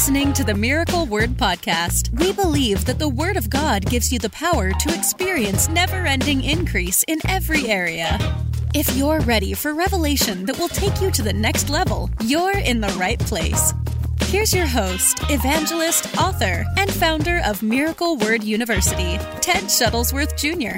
listening to the Miracle Word Podcast. We believe that the Word of God gives you the power to experience never-ending increase in every area. If you're ready for revelation that will take you to the next level, you're in the right place. Here's your host, evangelist, author, and founder of Miracle Word University, Ted Shuttlesworth Jr.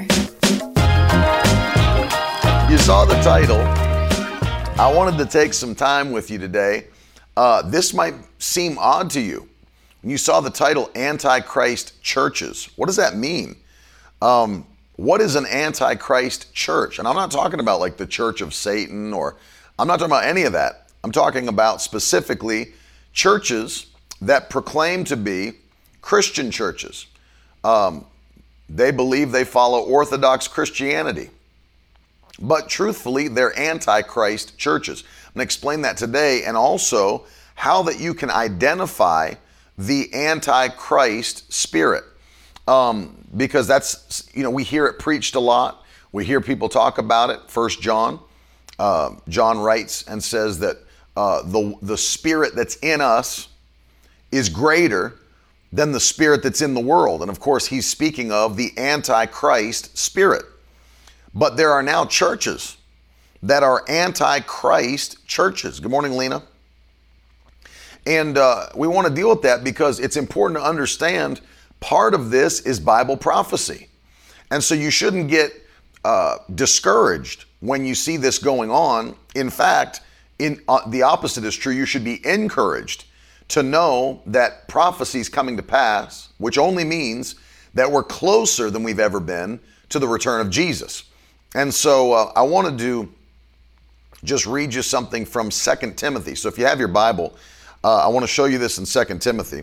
You saw the title. I wanted to take some time with you today. This might seem odd to you. When you saw the title, Antichrist Churches, what does that mean? What is an Antichrist church? And I'm not talking about like the Church of Satan, or I'm not talking about any of that. I'm talking about specifically churches that proclaim to be Christian churches. They believe they follow Orthodox Christianity. But truthfully, they're Antichrist churches. I'm going to explain that today, and also how that you can identify the Antichrist spirit. Because that's, we hear it preached a lot. We hear people talk about it. 1 John. John writes and says that the spirit that's in us is greater than the spirit that's in the world. And of course, he's speaking of the Antichrist spirit. But there are now churches that are Antichrist churches. Good morning, Lena. And we want to deal with that because it's important to understand part of this is Bible prophecy. And so you shouldn't get discouraged when you see this going on. In fact, the opposite is true. You should be encouraged to know that prophecy is coming to pass, which only means that we're closer than we've ever been to the return of Jesus. And so I wanted to just read you something from 2 Timothy. So if you have your Bible, I want to show you this in 2 Timothy.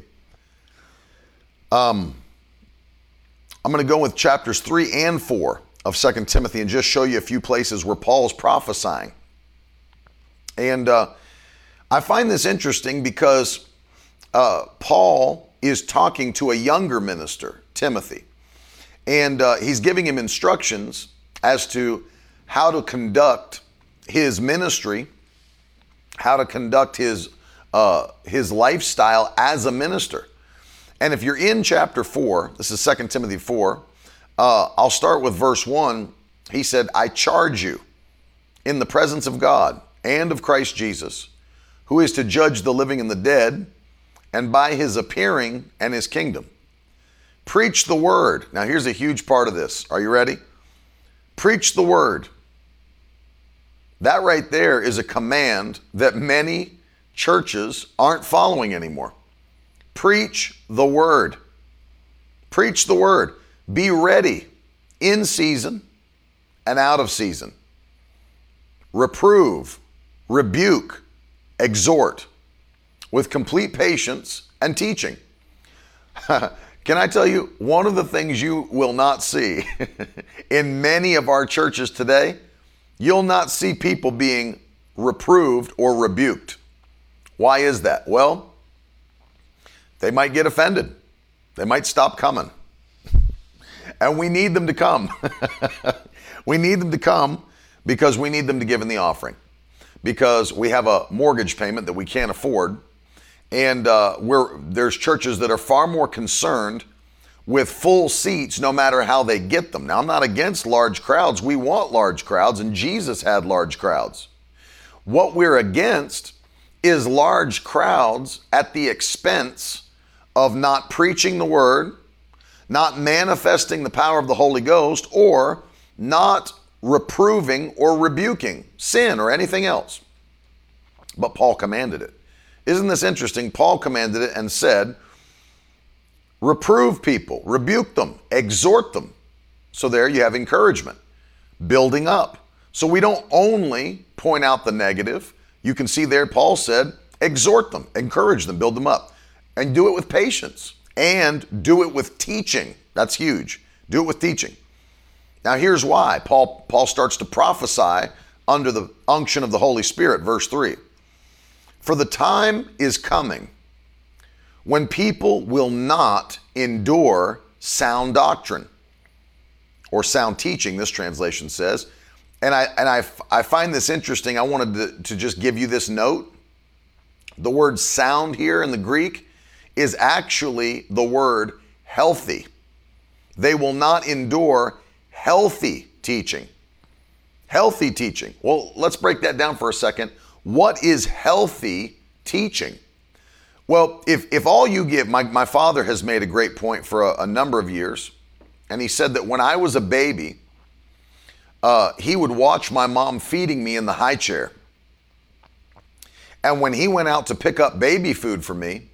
I'm going to go with chapters 3 and 4 of 2 Timothy and just show you a few places where Paul's prophesying. And I find this interesting because Paul is talking to a younger minister, Timothy. And he's giving him instructions as to how to conduct his ministry, how to conduct his lifestyle as a minister. And if you're in chapter 4, this is 2 Timothy 4, I'll start with verse 1. He said, I charge you in the presence of God and of Christ Jesus, who is to judge the living and the dead, and by his appearing and his kingdom. Preach the word. Now here's a huge part of this. Are you ready? Preach the word. That right there is a command that many churches aren't following anymore. Preach the word. Preach the word. Be ready in season and out of season. Reprove, rebuke, exhort with complete patience and teaching. Can I tell you, one of the things you will not see in many of our churches today, you'll not see people being reproved or rebuked. Why is that? Well, they might get offended. They might stop coming. And we need them to come. We need them to come because we need them to give in the offering. Because we have a mortgage payment that we can't afford. And there's churches that are far more concerned with full seats no matter how they get them. Now, I'm not against large crowds. We want large crowds, and Jesus had large crowds. What we're against is large crowds at the expense of not preaching the word, not manifesting the power of the Holy Ghost, or not reproving or rebuking sin or anything else. But Paul commanded it. Isn't this interesting? Paul commanded it and said, reprove people, rebuke them, exhort them. So there you have encouragement, building up. So we don't only point out the negative. You can see there Paul said, exhort them, encourage them, build them up, and do it with patience and do it with teaching. That's huge. Do it with teaching. Now here's why. Paul starts to prophesy under the unction of the Holy Spirit, verse 3. For the time is coming when people will not endure sound doctrine, or sound teaching, this translation says. And I find this interesting. I wanted to just give you this note. The word sound here in the Greek is actually the word healthy. They will not endure healthy teaching. Healthy teaching. Well, let's break that down for a second. What is healthy teaching? Well, if all you give, my father has made a great point for a number of years, and he said that when I was a baby, he would watch my mom feeding me in the high chair. And when he went out to pick up baby food for me,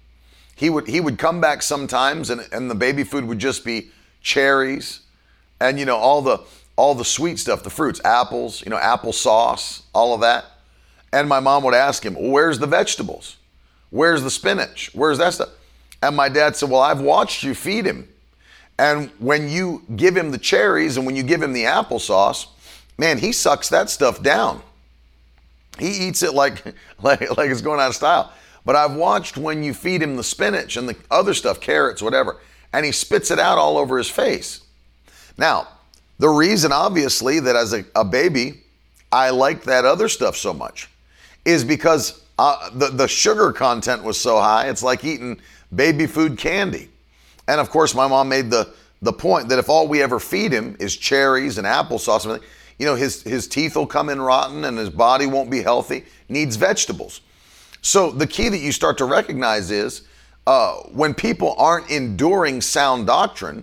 he would come back sometimes and the baby food would just be cherries and, all the sweet stuff, the fruits, apples, applesauce, all of that. And my mom would ask him, well, where's the vegetables? Where's the spinach? Where's that stuff? And my dad said, well, I've watched you feed him. And when you give him the cherries and when you give him the applesauce, man, he sucks that stuff down. He eats it like it's going out of style. But I've watched when you feed him the spinach and the other stuff, carrots, whatever, and he spits it out all over his face. Now, the reason, obviously, that as a baby, I liked that other stuff so much is because the sugar content was so high. It's like eating baby food candy. And of course, my mom made the point that if all we ever feed him is cherries and applesauce, his teeth will come in rotten and his body won't be healthy, needs vegetables. So the key that you start to recognize is when people aren't enduring sound doctrine,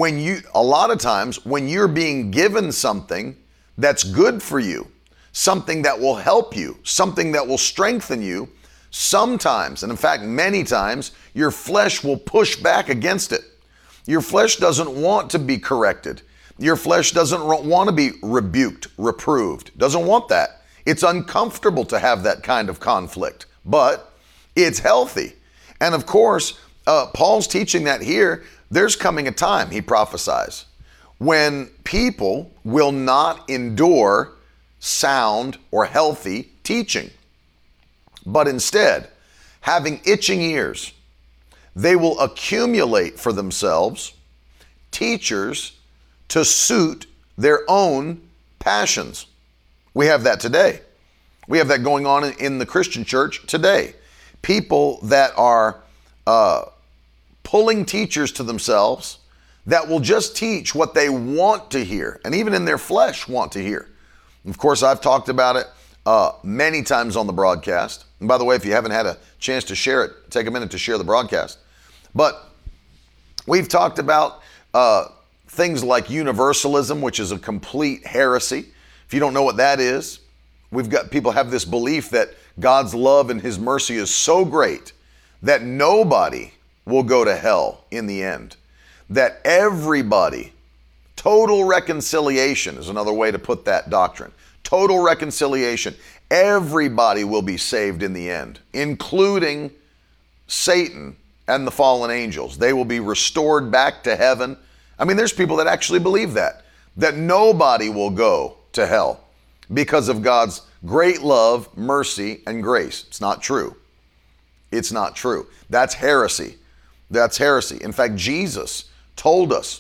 a lot of times when you're being given something that's good for you, something that will help you, something that will strengthen you, sometimes, and in fact, many times, your flesh will push back against it. Your flesh doesn't want to be corrected. Your flesh doesn't want to be rebuked, reproved, doesn't want that. It's uncomfortable to have that kind of conflict, but it's healthy. And of course, Paul's teaching that here, there's coming a time, he prophesies, when people will not endure sound or healthy teaching, but instead, having itching ears, they will accumulate for themselves teachers to suit their own passions. We have that today. We have that going on in the Christian church today. People that are pulling teachers to themselves that will just teach what they want to hear, and even in their flesh want to hear. Of course, I've talked about it many times on the broadcast. And by the way, if you haven't had a chance to share it, take a minute to share the broadcast. But we've talked about things like universalism, which is a complete heresy. If you don't know what that is, we've got people have this belief that God's love and his mercy is so great that nobody will go to hell in the end. That everybody, total reconciliation is another way to put that doctrine. Total reconciliation. Everybody will be saved in the end, including Satan and the fallen angels. They will be restored back to heaven. I mean, there's people that actually believe that nobody will go to hell because of God's great love, mercy, and grace. It's not true. It's not true. That's heresy. That's heresy. In fact, Jesus told us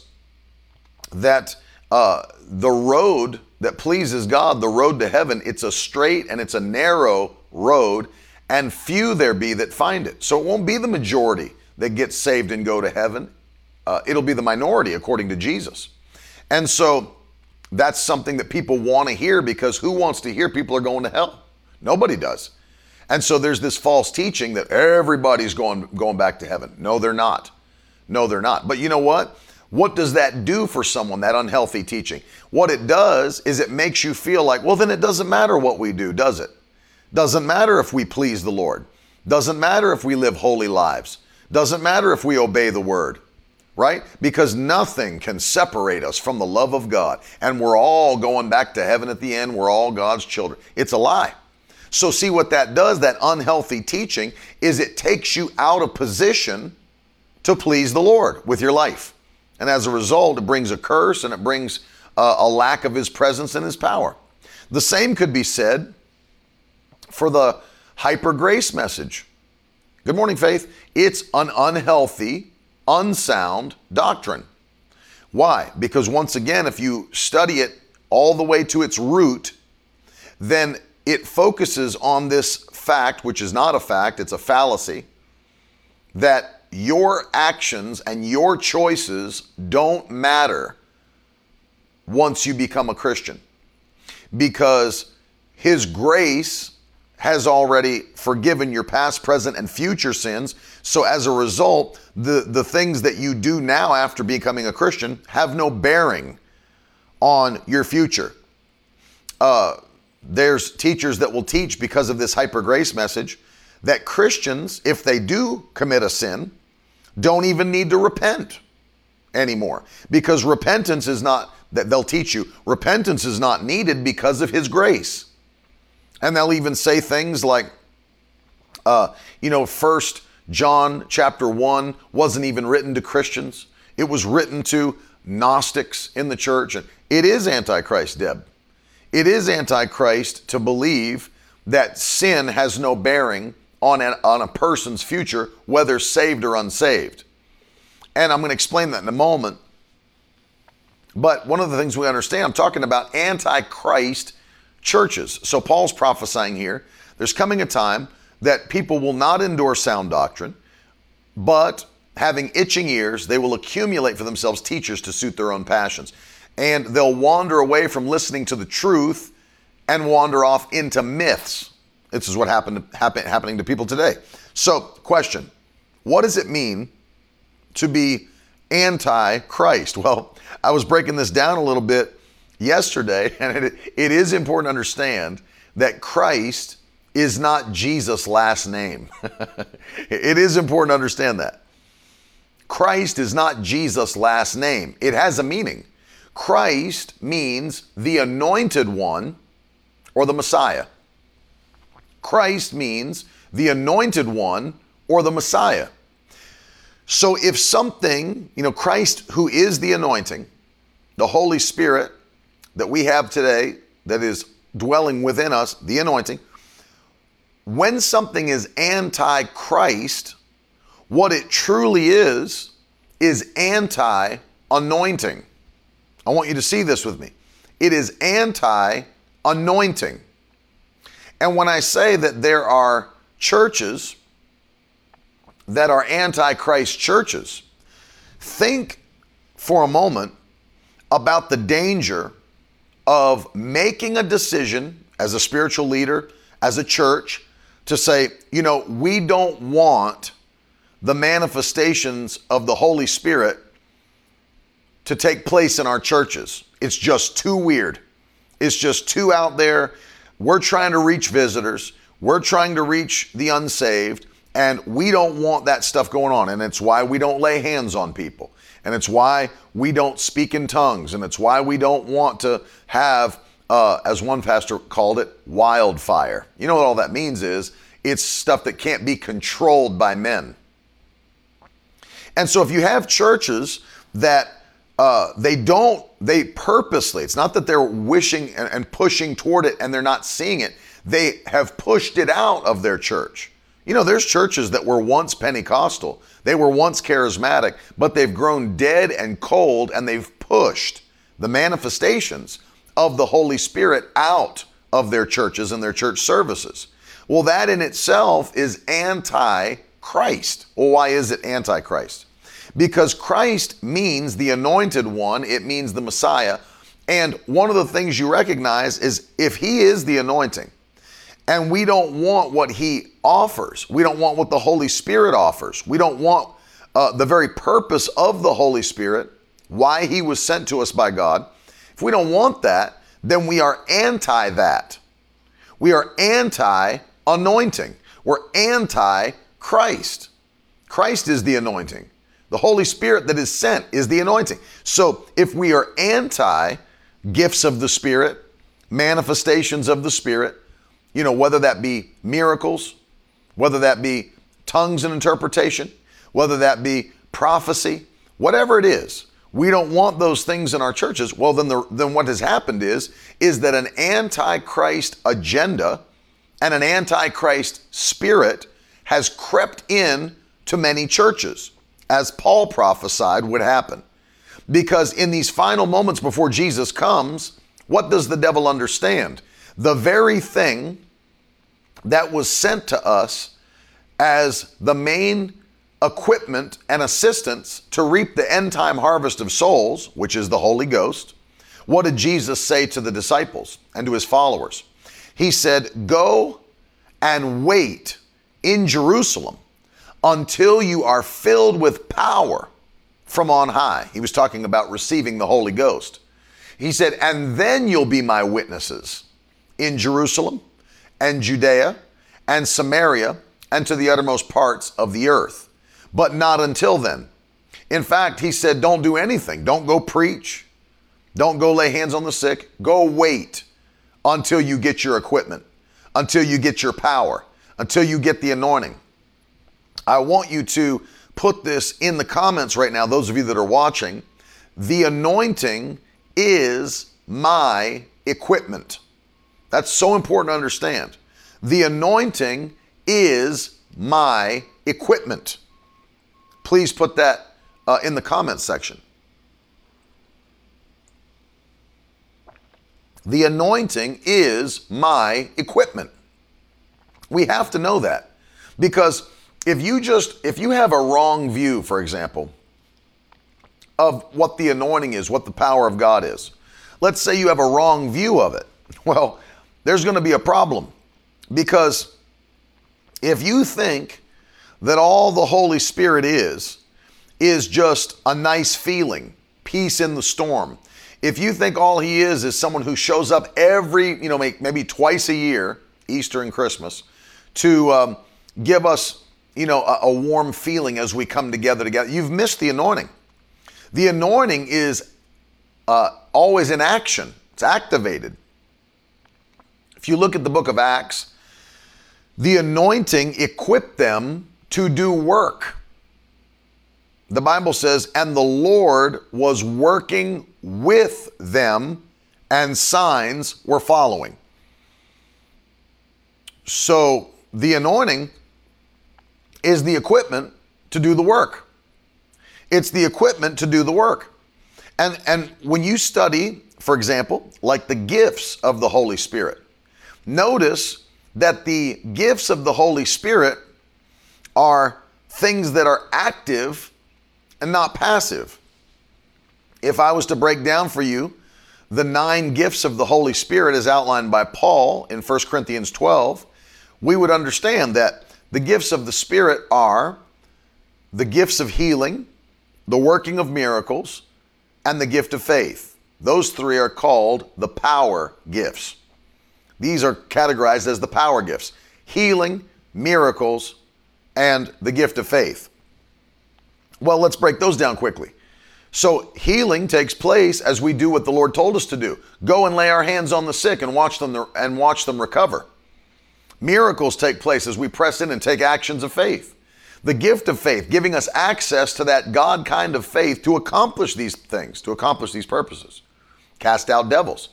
that the road that pleases God, the road to heaven, it's a straight and it's a narrow road, and few there be that find it. So it won't be the majority that gets saved and go to heaven. It'll be the minority according to Jesus. And so that's something that people want to hear, because who wants to hear people are going to hell? Nobody does. And so there's this false teaching that everybody's going back to heaven. No, they're not. No, they're not. But you know what? What does that do for someone, that unhealthy teaching? What it does is it makes you feel like, well, then it doesn't matter what we do, does it? Doesn't matter if we please the Lord. Doesn't matter if we live holy lives. Doesn't matter if we obey the word, right? Because nothing can separate us from the love of God. And we're all going back to heaven at the end. We're all God's children. It's a lie. So see what that does, that unhealthy teaching, is it takes you out of position to please the Lord with your life. And as a result, it brings a curse and it brings a lack of his presence and his power. The same could be said for the hyper grace message. Good morning, Faith. It's an unhealthy, unsound doctrine. Why? Because once again, if you study it all the way to its root, then it focuses on this fact, which is not a fact, it's a fallacy, that your actions and your choices don't matter once you become a Christian, because His grace has already forgiven your past, present, and future sins. So as a result, the things that you do now after becoming a Christian have no bearing on your future. There's teachers that will teach, because of this hyper grace message, that Christians, if they do commit a sin, don't even need to repent anymore, because repentance is not, that they'll teach you, repentance is not needed because of His grace. And they'll even say things like, 1 John chapter 1 wasn't even written to Christians. It was written to Gnostics in the church. And it is Antichrist, Deb. It is Antichrist to believe that sin has no bearing on a person's future, whether saved or unsaved. And I'm going to explain that in a moment. But one of the things we understand, I'm talking about Antichrist churches. So Paul's prophesying here, there's coming a time that people will not endure sound doctrine, but having itching ears, they will accumulate for themselves teachers to suit their own passions. And they'll wander away from listening to the truth and wander off into myths. This is what happening to people today. So, question, what does it mean to be anti-Christ? Well, I was breaking this down a little bit yesterday, and it is important to understand that Christ is not Jesus' last name. It is important to understand that. Christ is not Jesus' last name. It has a meaning. Christ means the anointed one or the Messiah. Christ means the anointed one or the Messiah. So if something, Christ, who is the anointing, the Holy Spirit that we have today that is dwelling within us, the anointing, when something is anti-Christ, what it truly is anti-anointing. I want you to see this with me. It is anti-anointing. And when I say that there are churches that are anti-Christ churches, think for a moment about the danger of making a decision as a spiritual leader, as a church, to say, we don't want the manifestations of the Holy Spirit to take place in our churches. It's just too weird. It's just too out there. We're trying to reach visitors. We're trying to reach the unsaved, and we don't want that stuff going on. And it's why we don't lay hands on people. And it's why we don't speak in tongues. And it's why we don't want to have, as one pastor called it, wildfire. You know what all that means is it's stuff that can't be controlled by men. And so if you have churches that they purposely, it's not that they're wishing and pushing toward it and they're not seeing it. They have pushed it out of their church. There's churches that were once Pentecostal. They were once charismatic, but they've grown dead and cold, and they've pushed the manifestations of the Holy Spirit out of their churches and their church services. Well, that in itself is anti-Christ. Well, why is it anti-Christ? Because Christ means the anointed one. It means the Messiah. And one of the things you recognize is if He is the anointing, and we don't want what He offers, we don't want what the Holy Spirit offers, we don't want the very purpose of the Holy Spirit, why He was sent to us by God, if we don't want that, then we are anti that. We are anti-anointing. We're anti-Christ. Christ is the anointing. The Holy Spirit that is sent is the anointing. So if we are anti-gifts of the Spirit, manifestations of the Spirit, whether that be miracles, whether that be tongues and interpretation, whether that be prophecy, whatever it is, we don't want those things in our churches. Well, then what has happened is that an anti-Christ agenda and an anti-Christ spirit has crept in to many churches, as Paul prophesied would happen. Because in these final moments before Jesus comes, what does the devil understand? The very thing that was sent to us as the main equipment and assistance to reap the end time harvest of souls, which is the Holy Ghost, what did Jesus say to the disciples and to his followers? He said, go and wait in Jerusalem until you are filled with power from on high. He was talking about receiving the Holy Ghost. He said, and then you'll be my witnesses in Jerusalem and Judea and Samaria and to the uttermost parts of the earth. But not until then. In fact, he said, don't do anything. Don't go preach. Don't go lay hands on the sick. Go wait until you get your equipment, until you get your power, until you get the anointing. I want you to put this in the comments right now, those of you that are watching. The anointing is my equipment. That's so important to understand. The anointing is my equipment. Please put that in the comments section. The anointing is my equipment. We have to know that, because if you have a wrong view, for example, of what the anointing is, what the power of God is, let's say you have a wrong view of it, well, there's going to be a problem, because if you think that all the Holy Spirit is just a nice feeling, peace in the storm. If you think all he is someone who shows up every, maybe twice a year, Easter and Christmas, to give us, a warm feeling as we come together, you've missed the anointing. The anointing is always in action. It's activated. If you look at the book of Acts, the anointing equipped them to do work. The Bible says, and the Lord was working with them, and signs were following. So the anointing is the equipment to do the work. It's the equipment to do the work. And when you study, for example, like the gifts of the Holy Spirit, notice that the gifts of the Holy Spirit are things that are active and not passive. If I was to break down for you the 9 gifts of the Holy Spirit as outlined by Paul in 1 Corinthians 12, we would understand that the gifts of the Spirit are the gifts of healing, the working of miracles, and the gift of faith. Those 3 are called the power gifts. These are categorized as the power gifts: healing, miracles, and the gift of faith. Well, let's break those down quickly. So healing takes place as we do what the Lord told us to do. Go and lay our hands on the sick and watch them recover. Miracles take place as we press in and take actions of faith. The gift of faith, giving us access to that God kind of faith to accomplish these things, to accomplish these purposes. Cast out devils.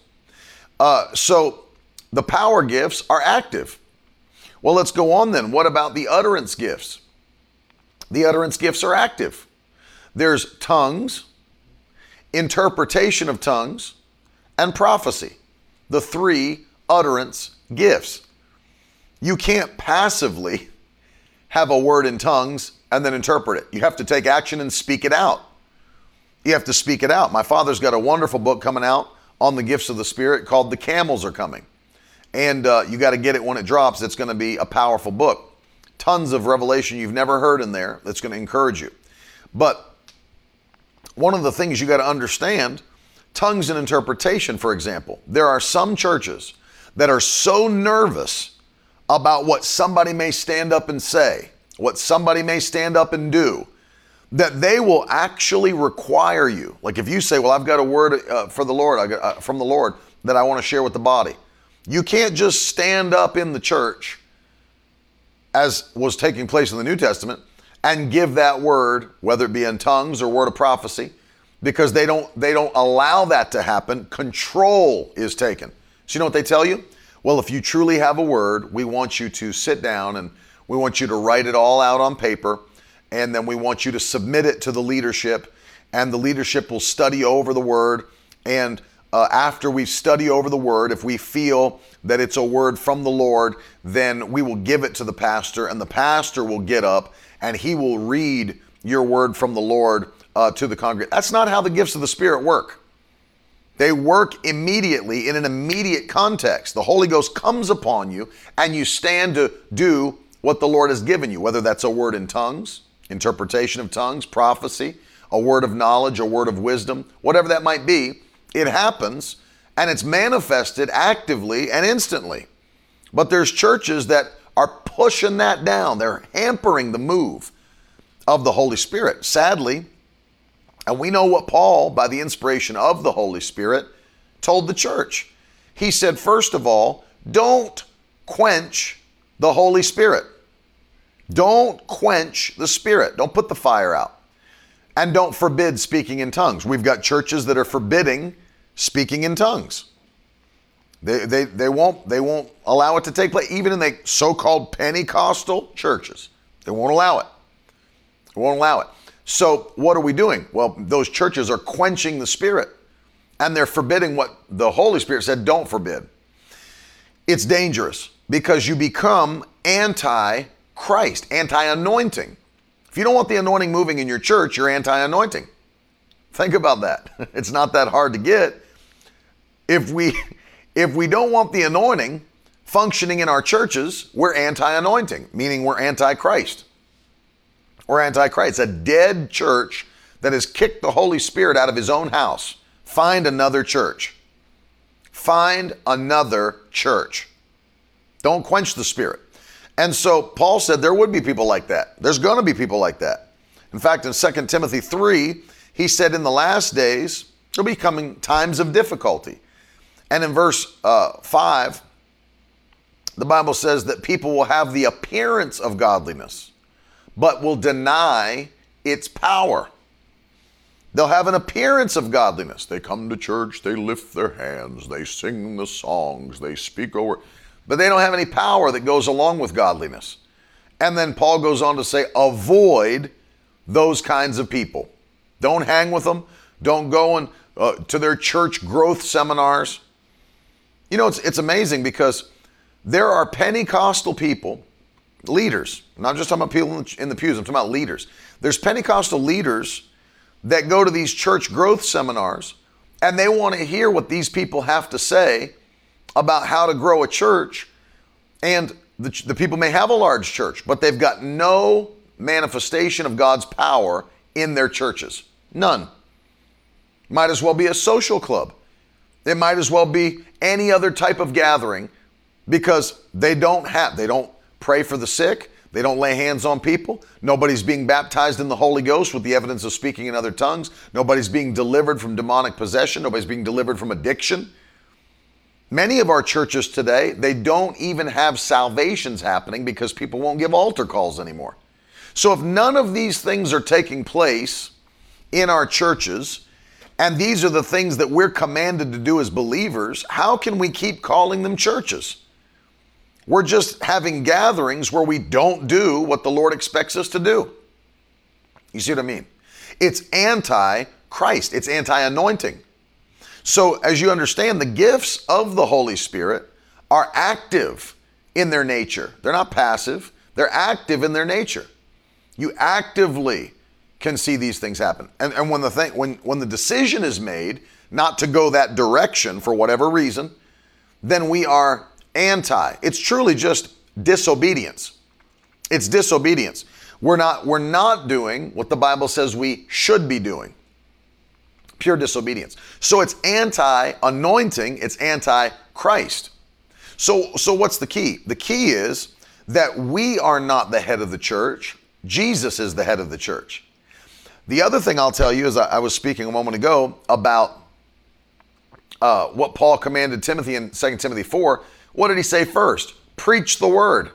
So the power gifts are active. Well, let's go on then. What about the utterance gifts? The utterance gifts are active. There's tongues, interpretation of tongues, and prophecy. The 3 utterance gifts. You can't passively have a word in tongues and then interpret it. You have to take action and speak it out. You have to speak it out. My father's got a wonderful book coming out on the gifts of the Spirit called The Camels Are Coming. And you got to get it when it drops. It's going to be a powerful book. Tons of revelation you've never heard in there that's going to encourage you. But one of the things you got to understand, tongues and interpretation, for example, there are some churches that are so nervous about what somebody may stand up and say, what somebody may stand up and do, that they will actually require you. Like if you say, well, I've got a word for the Lord, from the Lord that I want to share with the body. You can't just stand up in the church, as was taking place in the New Testament, and give that word, whether it be in tongues or word of prophecy, because they don't allow that to happen. Control is taken. So you know what they tell you? Well, if you truly have a word, we want you to sit down and we want you to write it all out on paper, and then we want you to submit it to the leadership, and the leadership will study over the word, and after we study over the word, if we feel that it's a word from the Lord, then we will give it to the pastor, and the pastor will get up and he will read your word from the Lord to the congregation. That's not how the gifts of the Spirit work. They work immediately in an immediate context. The Holy Ghost comes upon you and you stand to do what the Lord has given you, whether that's a word in tongues, interpretation of tongues, prophecy, a word of knowledge, a word of wisdom, whatever that might be. It happens and it's manifested actively and instantly. But there's churches that are pushing that down. They're hampering the move of the Holy Spirit, sadly. And we know what Paul, by the inspiration of the Holy Spirit, told the church. He said, first of all, don't quench the Holy Spirit. Don't quench the Spirit. Don't put the fire out. And don't forbid speaking in tongues. We've got churches that are forbidding speaking in tongues. They won't allow it to take place, even in the so-called Pentecostal churches. They won't allow it. They won't allow it. So what are we doing? Well, those churches are quenching the Spirit, and they're forbidding what the Holy Spirit said don't forbid. It's dangerous because you become anti-Christ, anti-anointing. If you don't want the anointing moving in your church, you're anti-anointing. Think about that. It's not that hard to get. If we don't want the anointing functioning in our churches, we're anti-anointing, meaning we're anti-Christ. We're anti-Christ. A dead church that has kicked the Holy Spirit out of his own house. Find another church. Find another church. Don't quench the Spirit. And so Paul said there would be people like that. There's going to be people like that. In fact, in 2 Timothy 3, he said in the last days, there'll be coming times of difficulty. And in verse 5, the Bible says that people will have the appearance of godliness, but will deny its power. They'll have an appearance of godliness. They come to church, they lift their hands, they sing the songs, they speak over, but they don't have any power that goes along with godliness. And then Paul goes on to say, avoid those kinds of people. Don't hang with them. Don't go to their church growth seminars. You know, it's amazing because there are Pentecostal people, leaders, not just talking about people in the pews, I'm talking about leaders. There's Pentecostal leaders that go to these church growth seminars and they want to hear what these people have to say about how to grow a church. And the people may have a large church, but they've got no manifestation of God's power in their churches. None. Might as well be a social club. It might as well be any other type of gathering because they don't pray for the sick. They don't lay hands on people. Nobody's being baptized in the Holy Ghost with the evidence of speaking in other tongues. Nobody's being delivered from demonic possession. Nobody's being delivered from addiction. Many of our churches today, they don't even have salvations happening because people won't give altar calls anymore. So if none of these things are taking place in our churches, and these are the things that we're commanded to do as believers, how can we keep calling them churches? We're just having gatherings where we don't do what the Lord expects us to do. You see what I mean? It's anti-Christ. It's anti-anointing. So as you understand, the gifts of the Holy Spirit are active in their nature. They're not passive. They're active in their nature. You actively can see these things happen. And when the decision is made not to go that direction for whatever reason, then we are anti. It's truly just disobedience. It's disobedience. We're not doing what the Bible says we should be doing. Pure disobedience. So it's anti-anointing, it's anti-Christ. So what's the key? The key is that we are not the head of the church. Jesus is the head of the church. The other thing I'll tell you is I was speaking a moment ago about what Paul commanded Timothy in 2 Timothy 4. What did he say first? Preach the word.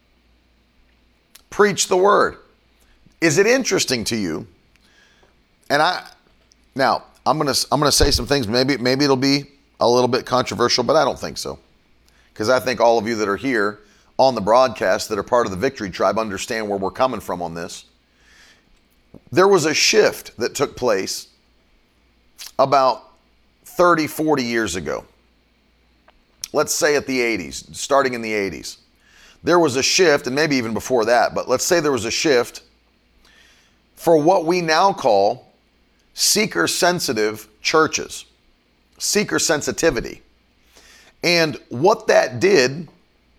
Preach the word. Is it interesting to you? And I'm gonna say some things. Maybe it'll be a little bit controversial, but I don't think so, because I think all of you that are here on the broadcast that are part of the Victory Tribe understand where we're coming from on this. There was a shift that took place about 30, 40 years ago, let's say at the 80s, starting in the 80s, there was a shift, and maybe even before that, but let's say there was a shift for what we now call seeker-sensitive churches, seeker sensitivity. And what that did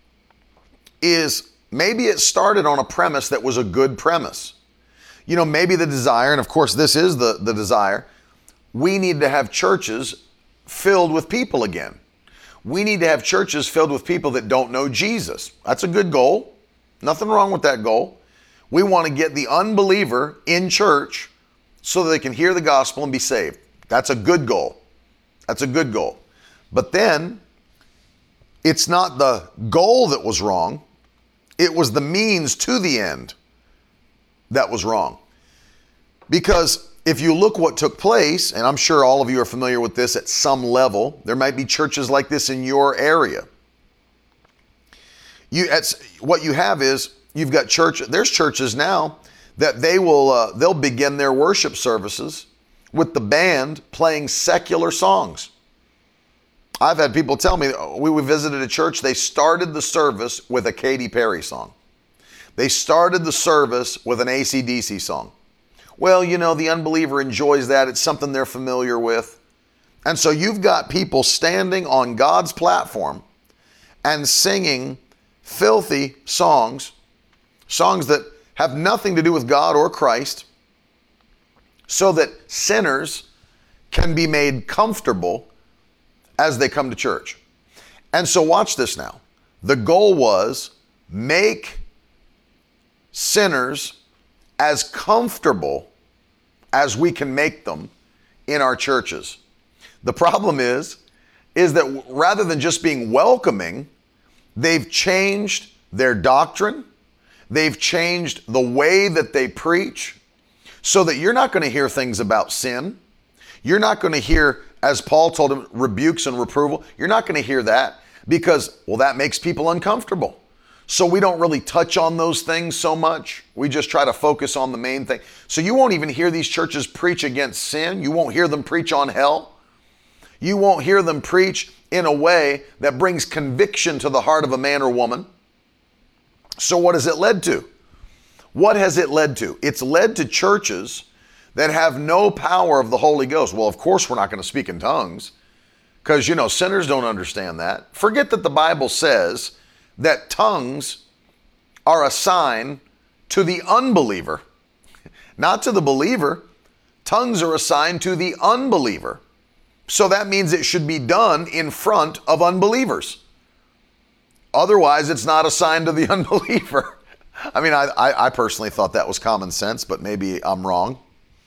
is maybe it started on a premise that was a good premise. You know, maybe the desire, and of course this is the desire, we need to have churches filled with people again. We need to have churches filled with people that don't know Jesus. That's a good goal. Nothing wrong with that goal. We want to get the unbeliever in church so that they can hear the gospel and be saved. That's a good goal. That's a good goal. But then, it's not the goal that was wrong. It was the means to the end that was wrong. Because if you look what took place, and I'm sure all of you are familiar with this at some level, there might be churches like this in your area. What you have is, you've got there's churches now that they'll begin their worship services with the band playing secular songs. I've had people tell me, we visited a church, they started the service with a Katy Perry song. They started the service with an AC/DC song. Well, you know, the unbeliever enjoys that. It's something they're familiar with. And so you've got people standing on God's platform and singing filthy songs that have nothing to do with God or Christ, so that sinners can be made comfortable as they come to church. And so watch this now. The goal was make sinners as comfortable as we can make them in our churches. The problem is that rather than just being welcoming, they've changed their doctrine. They've changed the way that they preach so that you're not going to hear things about sin. You're not going to hear, as Paul told him, rebukes and reproval. You're not going to hear that because, well, that makes people uncomfortable. So we don't really touch on those things so much. We just try to focus on the main thing. So you won't even hear these churches preach against sin. You won't hear them preach on hell. You won't hear them preach in a way that brings conviction to the heart of a man or woman. So what has it led to? What has it led to? It's led to churches that have no power of the Holy Ghost. Well, of course, we're not going to speak in tongues because, you know, sinners don't understand that. Forget that the Bible says that tongues are a sign to the unbeliever, not to the believer. Tongues are a sign to the unbeliever. So that means it should be done in front of unbelievers. Otherwise, it's not a sign to the unbeliever. I mean, I personally thought that was common sense, but maybe I'm wrong.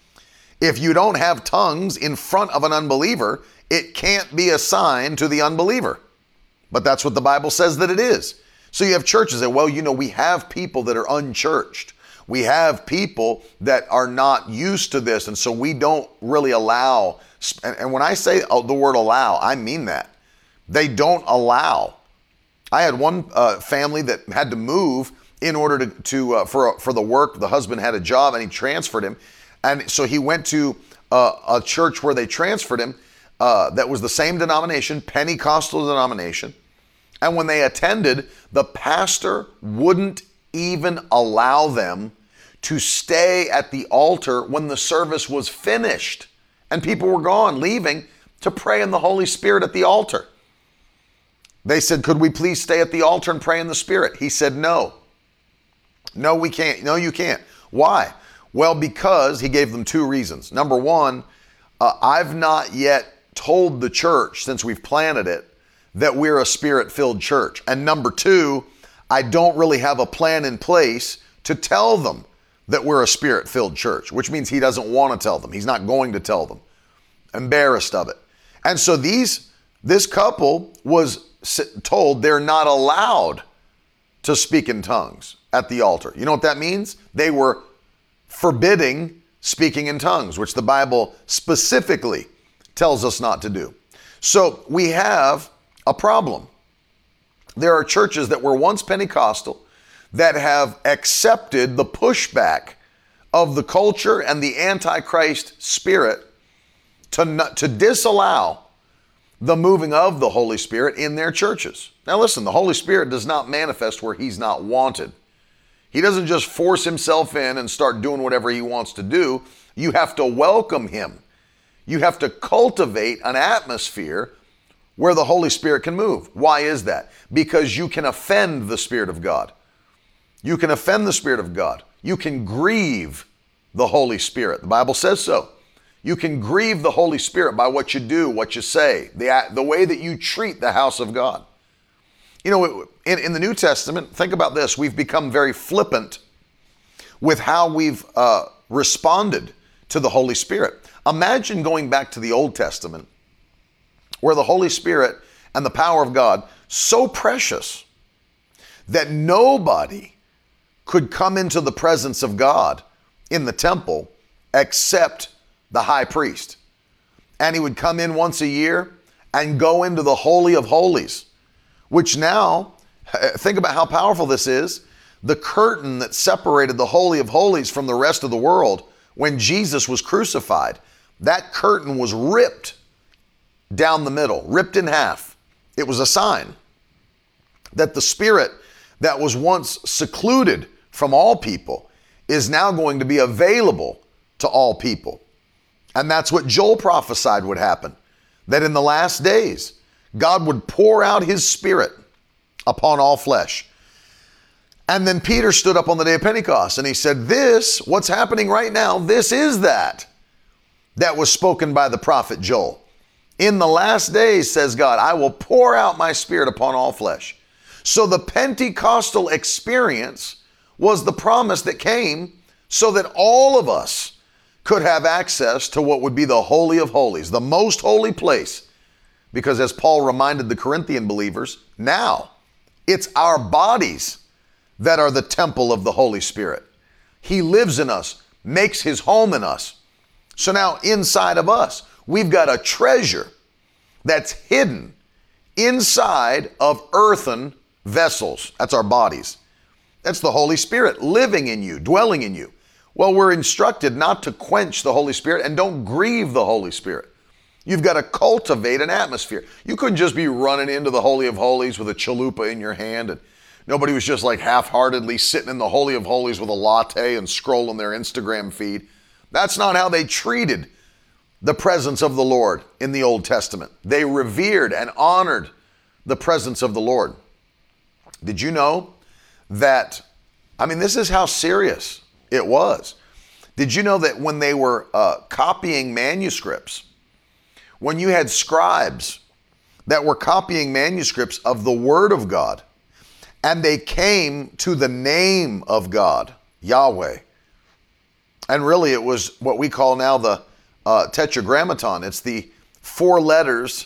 If you don't have tongues in front of an unbeliever, it can't be a sign to the unbeliever. But that's what the Bible says that it is. So you have churches that, well, you know, we have people that are unchurched. We have people that are not used to this, and so we don't really allow. And when I say the word allow, I mean that. They don't allow. I had one family that had to move in order for the work. The husband had a job and he transferred him. And so he went to a church where they transferred him that was the same denomination, Pentecostal denomination. And when they attended, the pastor wouldn't even allow them to stay at the altar when the service was finished. And people were gone, leaving to pray in the Holy Spirit at the altar. They said, could we please stay at the altar and pray in the Spirit? He said, no. No, we can't. No, you can't. Why? Well, because he gave them two reasons. Number one, I've not yet told the church since we've planted it that we're a Spirit-filled church. And number two, I don't really have a plan in place to tell them that we're a Spirit-filled church, which means he doesn't want to tell them. He's not going to tell them. Embarrassed of it. And so this couple was told they're not allowed to speak in tongues at the altar. You know what that means? They were forbidding speaking in tongues, which the Bible specifically tells us not to do. So we have a problem. There are churches that were once Pentecostal that have accepted the pushback of the culture and the Antichrist spirit to disallow the moving of the Holy Spirit in their churches. Now listen, the Holy Spirit does not manifest where he's not wanted. He doesn't just force himself in and start doing whatever he wants to do. You have to welcome him. You have to cultivate an atmosphere where the Holy Spirit can move. Why is that? Because you can offend the Spirit of God. You can offend the Spirit of God. You can grieve the Holy Spirit. The Bible says so. You can grieve the Holy Spirit by what you do, what you say, the way that you treat the house of God. You know, in the New Testament, think about this. We've become very flippant with how we've responded to the Holy Spirit. Imagine going back to the Old Testament where the Holy Spirit and the power of God, so precious that nobody could come into the presence of God in the temple except the high priest. And he would come in once a year and go into the Holy of Holies, which now, think about how powerful this is. The curtain that separated the Holy of Holies from the rest of the world when Jesus was crucified, that curtain was ripped down the middle, ripped in half. It was a sign that the Spirit that was once secluded from all people is now going to be available to all people. And that's what Joel prophesied would happen, that in the last days, God would pour out his Spirit upon all flesh. And then Peter stood up on the day of Pentecost and he said, what's happening right now, this is that was spoken by the prophet Joel. In the last days, says God, I will pour out my Spirit upon all flesh. So the Pentecostal experience was the promise that came so that all of us could have access to what would be the Holy of Holies, the most holy place. Because as Paul reminded the Corinthian believers, now it's our bodies that are the temple of the Holy Spirit. He lives in us, makes his home in us. So now inside of us, we've got a treasure that's hidden inside of earthen vessels. That's our bodies. That's the Holy Spirit living in you, dwelling in you. Well, we're instructed not to quench the Holy Spirit and don't grieve the Holy Spirit. You've got to cultivate an atmosphere. You couldn't just be running into the Holy of Holies with a chalupa in your hand and nobody was just like half-heartedly sitting in the Holy of Holies with a latte and scrolling their Instagram feed. That's not how they treated the presence of the Lord in the Old Testament. They revered and honored the presence of the Lord. Did you know that, this is how serious it was. Did you know that when they were copying manuscripts, when you had scribes that were copying manuscripts of the Word of God, and they came to the name of God, Yahweh, and really it was what we call now the Tetragrammaton. It's the 4 letters,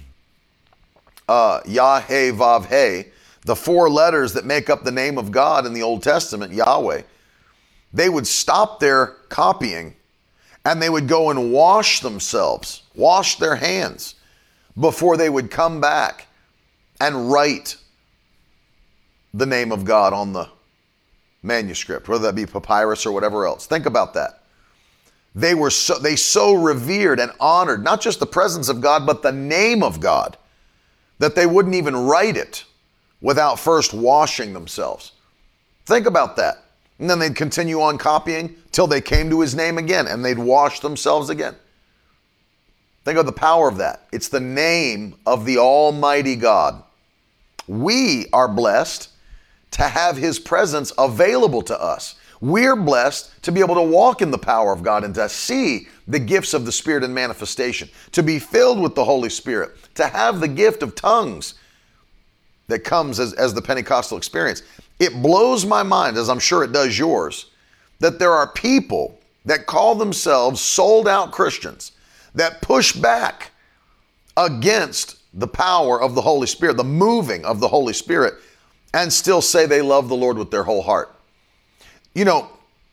Yah, He, Vav, He, the 4 letters that make up the name of God in the Old Testament, Yahweh. They would stop their copying and they would go and wash themselves, wash their hands before they would come back and write the name of God on the manuscript, whether that be papyrus or whatever else. Think about that. They so revered and honored not just the presence of God, but the name of God, that they wouldn't even write it without first washing themselves. Think about that. And then they'd continue on copying till they came to his name again and they'd wash themselves again. Think of the power of that. It's the name of the Almighty God. We are blessed to have his presence available to us. We're blessed to be able to walk in the power of God and to see the gifts of the Spirit in manifestation, to be filled with the Holy Spirit, to have the gift of tongues that comes as the Pentecostal experience. It blows my mind, as I'm sure it does yours, that there are people that call themselves sold out Christians that push back against the power of the Holy Spirit, the moving of the Holy Spirit, and still say they love the Lord with their whole heart. You know,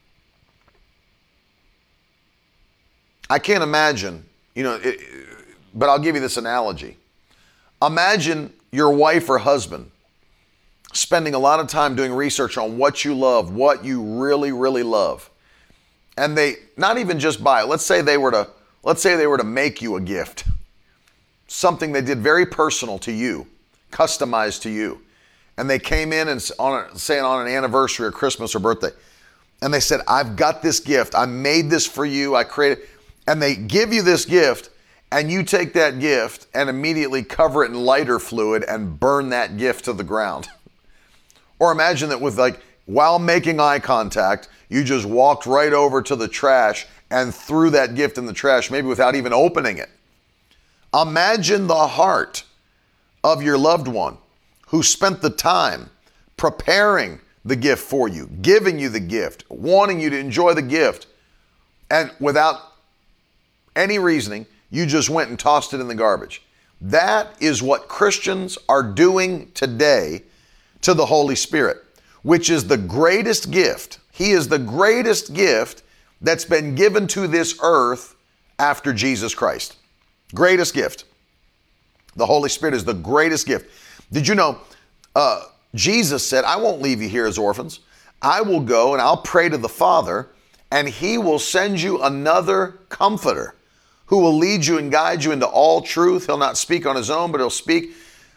I can't imagine, but I'll give you this analogy. Imagine your wife or husband spending a lot of time doing research on what you love, what you really, really love. And they not even just buy it. Let's say they were to make you a gift. something they did very personal to you, customized to you. And they came in and saying on an anniversary or Christmas or birthday, and they said, I've got this gift. I made this for you. I created, and they give you this gift, and you take that gift and immediately cover it in lighter fluid and burn that gift to the ground. Or imagine that with while making eye contact, you just walked right over to the trash and threw that gift in the trash, maybe without even opening it. Imagine the heart of your loved one who spent the time preparing the gift for you, giving you the gift, wanting you to enjoy the gift, and without any reasoning, you just went and tossed it in the garbage. That is what Christians are doing today to the Holy Spirit, which is the greatest gift. He is the greatest gift that's been given to this earth after Jesus Christ. Greatest gift. The Holy Spirit is the greatest gift. Did you know Jesus said, I won't leave you here as orphans. I will go and I'll pray to the Father, and he will send you another comforter who will lead you and guide you into all truth. He'll not speak on his own, but he'll speak.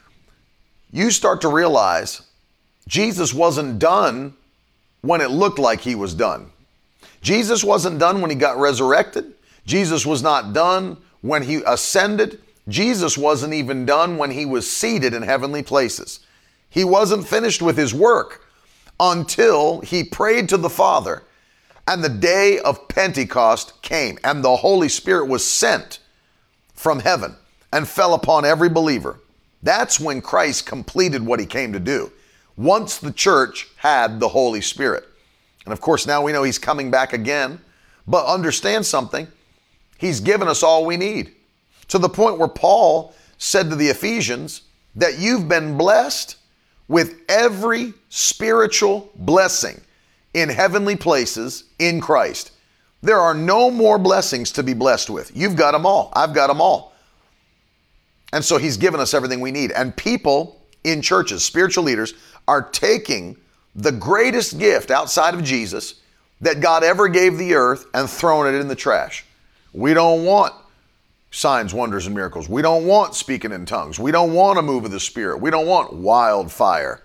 You start to realize Jesus wasn't done when it looked like he was done. Jesus wasn't done when he got resurrected. Jesus was not done when he ascended. Jesus wasn't even done when he was seated in heavenly places. He wasn't finished with his work until he prayed to the Father, and the day of Pentecost came, and the Holy Spirit was sent from heaven and fell upon every believer. That's when Christ completed what he came to do, once the church had the Holy Spirit. And of course, now we know he's coming back again, but understand something, he's given us all we need, to the point where Paul said to the Ephesians that you've been blessed with every spiritual blessing in heavenly places in Christ. There are no more blessings to be blessed with. You've got them all. I've got them all. And so he's given us everything we need. And people in churches, spiritual leaders, are taking the greatest gift outside of Jesus that God ever gave the earth and throwing it in the trash. We don't want signs, wonders, and miracles. We don't want speaking in tongues. We don't want a move of the Spirit. We don't want wildfire.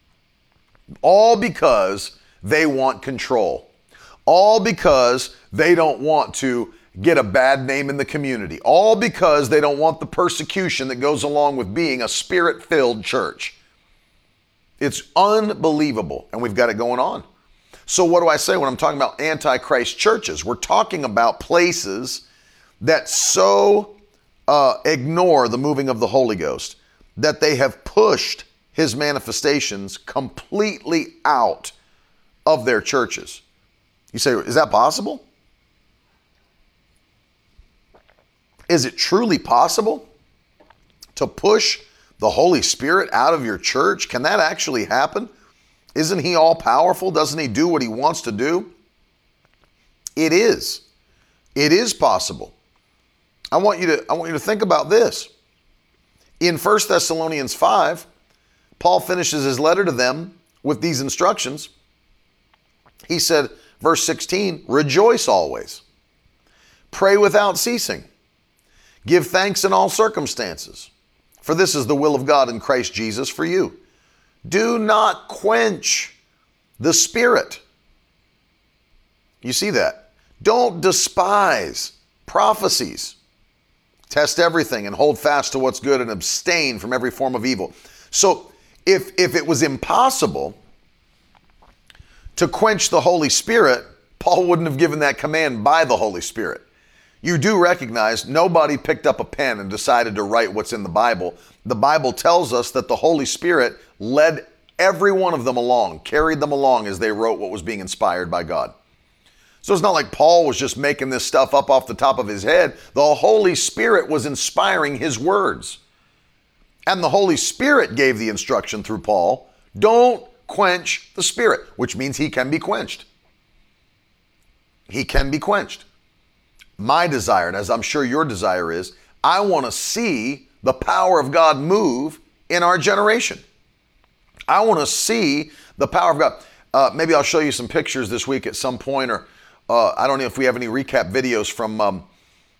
All because they want control. All because they don't want to get a bad name in the community. All because they don't want the persecution that goes along with being a Spirit-filled church. It's unbelievable, and we've got it going on. So what do I say when I'm talking about Antichrist churches? We're talking about places that so ignore the moving of the Holy Ghost that they have pushed his manifestations completely out of their churches. You say, is that possible? Is it truly possible to push the Holy Spirit out of your church? Can that actually happen? Isn't he all powerful? Doesn't he do what he wants to do? It is. It is possible. I want you to think about this. In 1 Thessalonians 5, Paul finishes his letter to them with these instructions. He said, verse 16, rejoice always. Pray without ceasing. Give thanks in all circumstances, for this is the will of God in Christ Jesus for you. Do not quench the Spirit. You see that? Don't despise prophecies. Test everything and hold fast to what's good and abstain from every form of evil. So if it was impossible to quench the Holy Spirit, Paul wouldn't have given that command by the Holy Spirit. You do recognize nobody picked up a pen and decided to write what's in the Bible. The Bible tells us that the Holy Spirit led every one of them along, carried them along as they wrote what was being inspired by God. So it's not like Paul was just making this stuff up off the top of his head. The Holy Spirit was inspiring his words. And the Holy Spirit gave the instruction through Paul, don't quench the Spirit, which means he can be quenched. He can be quenched. My desire, and as I'm sure your desire is, I want to see the power of God move in our generation. I want to see the power of God. Maybe I'll show you some pictures this week at some point, or I don't know if we have any recap videos from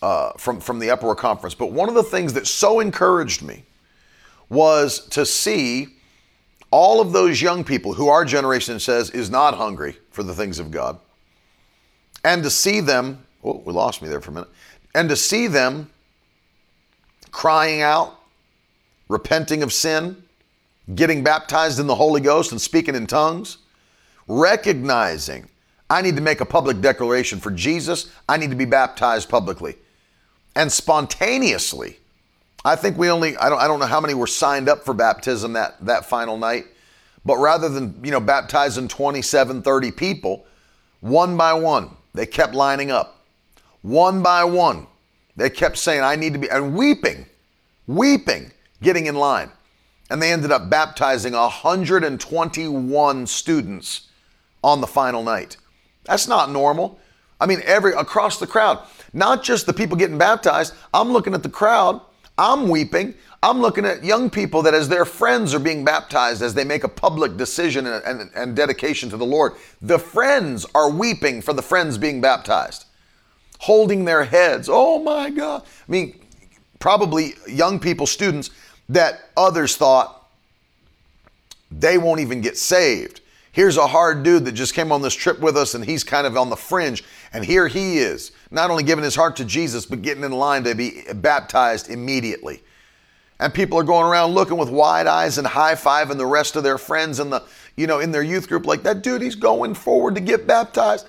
from the Upper Conference. But one of the things that so encouraged me was to see all of those young people who our generation says is not hungry for the things of God, and to see them, oh, we lost me there for a minute, and to see them crying out, repenting of sin, getting baptized in the Holy Ghost and speaking in tongues, recognizing I need to make a public declaration for Jesus, I need to be baptized publicly. And spontaneously, I think I don't know how many were signed up for baptism that final night, but rather than, baptizing 27, 30 people, one by one, they kept lining up. One by one, they kept saying, I need to be, and weeping, getting in line. And they ended up baptizing 121 students on the final night. That's not normal. I mean, across the crowd, not just the people getting baptized. I'm looking at the crowd. I'm weeping. I'm looking at young people that as their friends are being baptized, as they make a public decision and dedication to the Lord, the friends are weeping for the friends being baptized, holding their heads. Oh my God. I mean, probably young people, students that others thought they won't even get saved. Here's a hard dude that just came on this trip with us and he's kind of on the fringe. And here he is, not only giving his heart to Jesus, but getting in line to be baptized immediately. And people are going around looking with wide eyes and high-fiving the rest of their friends in their youth group like, that dude, he's going forward to get baptized.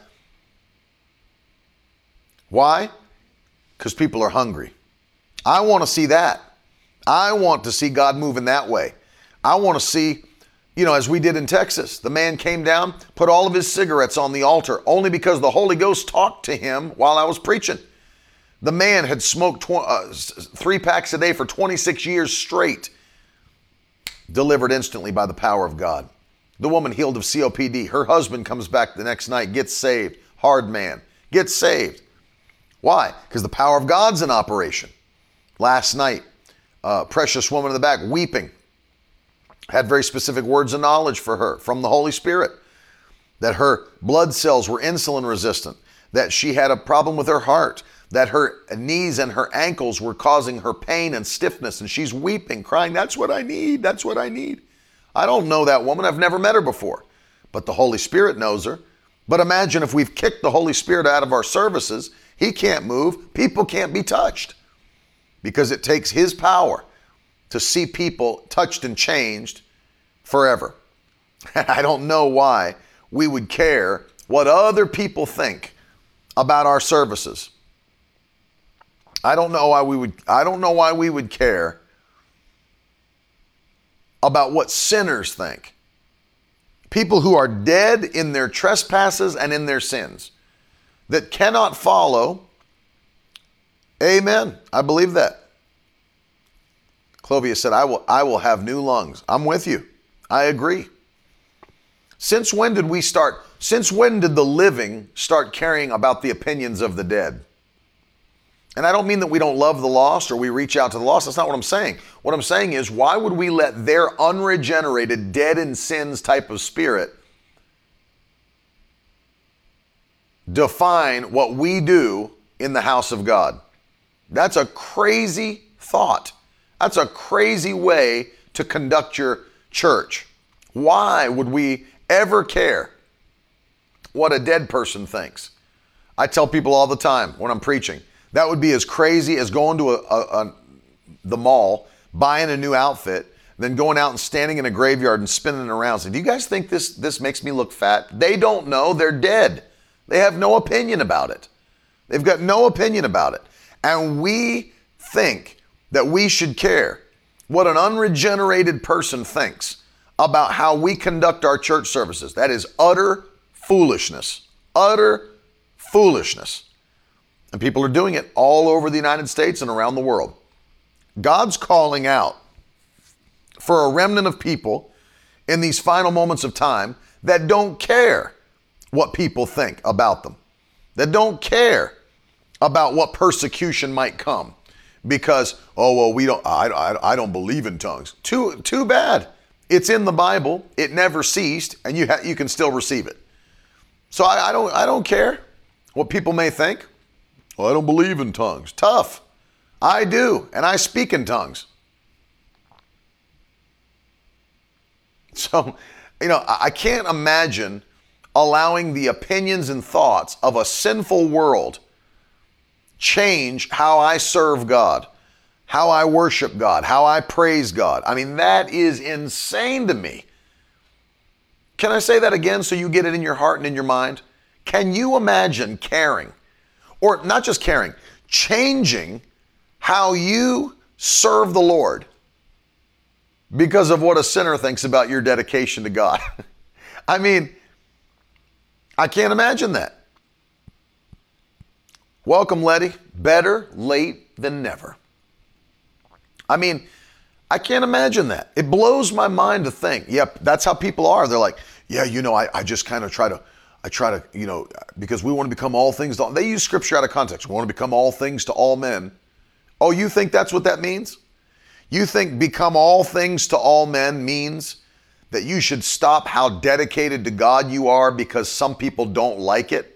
Why? Because people are hungry. I want to see that. I want to see God moving that way. I want to see, as we did in Texas, the man came down, put all of his cigarettes on the altar only because the Holy Ghost talked to him while I was preaching. The man had smoked 3 packs a day for 26 years straight, delivered instantly by the power of God. The woman healed of COPD. Her husband comes back the next night, gets saved. Hard man, gets saved. Why? Because the power of God's in operation. Last night, precious woman in the back weeping, had very specific words of knowledge for her from the Holy Spirit, that her blood cells were insulin resistant, that she had a problem with her heart, that her knees and her ankles were causing her pain and stiffness, and she's weeping, crying, that's what I need, that's what I need. I don't know that woman, I've never met her before, but the Holy Spirit knows her. But imagine if we've kicked the Holy Spirit out of our services, he can't move, people can't be touched, because it takes his power to see people touched and changed forever. I don't know why we would care what other people think about our services. I don't know why we would care about what sinners think. People who are dead in their trespasses and in their sins, that cannot follow. Amen. I believe that. Clovia said, I will have new lungs. I'm with you. I agree. Since when did the living start caring about the opinions of the dead? And I don't mean that we don't love the lost or we reach out to the lost. That's not what I'm saying. What I'm saying is, why would we let their unregenerated, dead in sins type of spirit define what we do in the house of God? That's a crazy thought. That's a crazy way to conduct your church. Why would we ever care what a dead person thinks? I tell people all the time when I'm preaching, that would be as crazy as going to the mall, buying a new outfit, then going out and standing in a graveyard and spinning around. So, do you guys think this makes me look fat? They don't know. They're dead. They have no opinion about it. They've got no opinion about it. And we think that we should care what an unregenerated person thinks about how we conduct our church services. That is utter foolishness. Utter foolishness. And people are doing it all over the United States and around the world. God's calling out for a remnant of people in these final moments of time that don't care what people think about them, that don't care about what persecution might come because, I don't believe in tongues. Too bad. It's in the Bible. It never ceased, and you can still receive it. So I don't care what people may think. Well, I don't believe in tongues. Tough. I do, and I speak in tongues. So, I can't imagine allowing the opinions and thoughts of a sinful world change how I serve God, how I worship God, how I praise God. I mean, that is insane to me. Can I say that again so you get it in your heart and in your mind? Can you imagine caring, or not just caring, changing how you serve the Lord because of what a sinner thinks about your dedication to God? I mean, I can't imagine that. Welcome, Letty. Better late than never. I mean, I can't imagine that. It blows my mind to think, yep, that's how people are. They're like, yeah, I just kind of try to, because we want to become all things to all. They use scripture out of context. We want to become all things to all men. Oh, you think that's what that means? You think become all things to all men means that you should stop how dedicated to God you are because some people don't like it?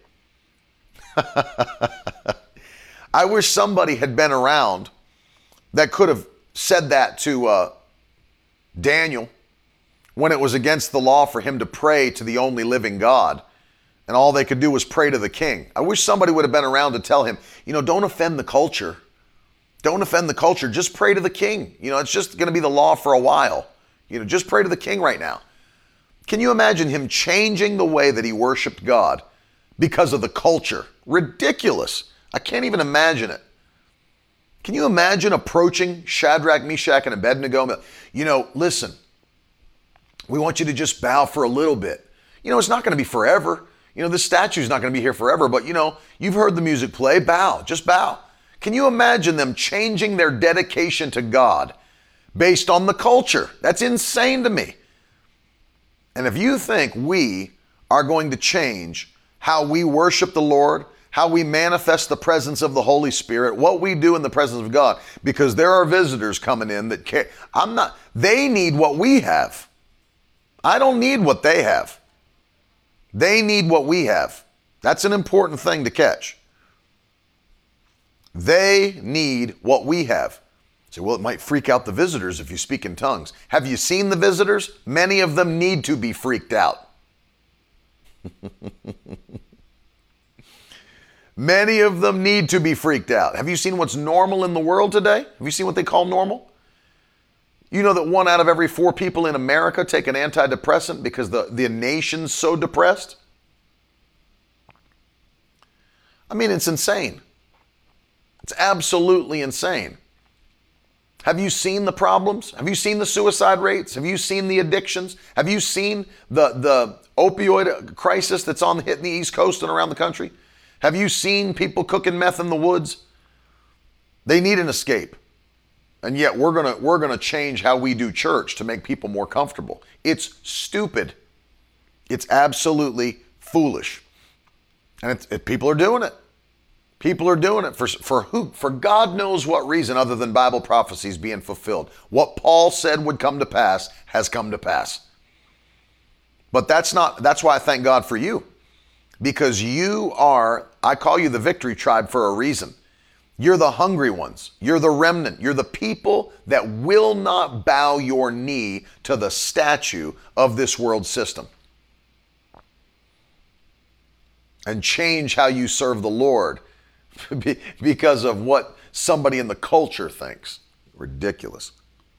I wish somebody had been around that could have said that to Daniel when it was against the law for him to pray to the only living God, and all they could do was pray to the king. I wish somebody would have been around to tell him, don't offend the culture. Don't offend the culture. Just pray to the king. It's just going to be the law for a while. Just pray to the king right now. Can you imagine him changing the way that he worshiped God because of the culture? Ridiculous. I can't even imagine it. Can you imagine approaching Shadrach, Meshach, and Abednego? Listen, we want you to just bow for a little bit. It's not going to be forever. This statue's not going to be here forever, but you've heard the music play. Bow, just bow. Can you imagine them changing their dedication to God based on the culture? That's insane to me. And if you think we are going to change how we worship the Lord, how we manifest the presence of the Holy Spirit, what we do in the presence of God, because there are visitors coming in that care. They need what we have. I don't need what they have. They need what we have. That's an important thing to catch. They need what we have. So, well, it might freak out the visitors if you speak in tongues. Have you seen the visitors? Many of them need to be freaked out. Many of them need to be freaked out. Have you seen what's normal in the world today? Have you seen what they call normal? You know that 1 out of every 4 people in America take an antidepressant because the nation's so depressed? I mean, it's insane. It's absolutely insane. Have you seen the problems? Have you seen the suicide rates? Have you seen the addictions? Have you seen the opioid crisis that's hitting the East Coast and around the country? Have you seen people cooking meth in the woods? They need an escape. And yet we're gonna change how we do church to make people more comfortable. It's stupid. It's absolutely foolish. And people are doing it. People are doing it for who? For God knows what reason other than Bible prophecies being fulfilled. What Paul said would come to pass has come to pass. But that's why I thank God for you. Because I call you the victory tribe for a reason. You're the hungry ones. You're the remnant. You're the people that will not bow your knee to the statue of this world system. And change how you serve the Lord because of what somebody in the culture thinks. Ridiculous.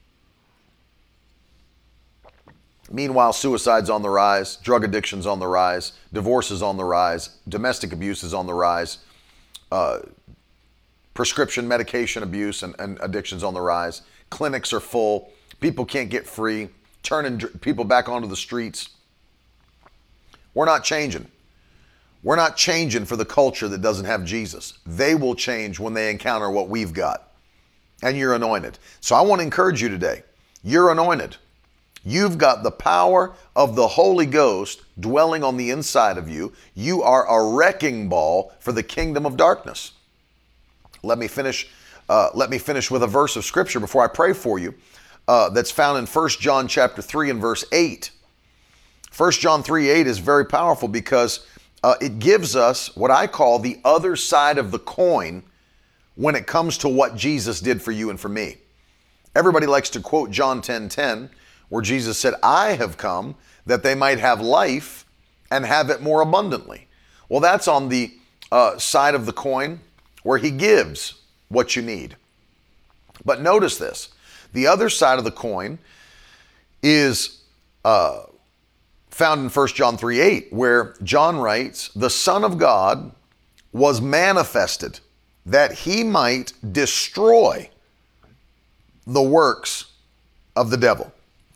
Meanwhile, suicide's on the rise, drug addiction's on the rise, divorce is on the rise, domestic abuse is on the rise, prescription medication abuse and addiction's on the rise. Clinics are full. People can't get free, turning people back onto the streets. We're not changing. We're not changing for the culture that doesn't have Jesus. They will change when they encounter what we've got. And you're anointed. So I want to encourage you today. You're anointed. You've got the power of the Holy Ghost dwelling on the inside of you. You are a wrecking ball for the kingdom of darkness. Let me finish with a verse of scripture before I pray for you. That's found in 1 John chapter 3 and verse 8. 1 John 3:8 is very powerful because it gives us what I call the other side of the coin when it comes to what Jesus did for you and for me. Everybody likes to quote John 10:10, where Jesus said, I have come that they might have life and have it more abundantly. Well, that's on the side of the coin where he gives what you need. But notice this. The other side of the coin is found in 1 John 3:8, where John writes, the Son of God was manifested that he might destroy the works of the devil.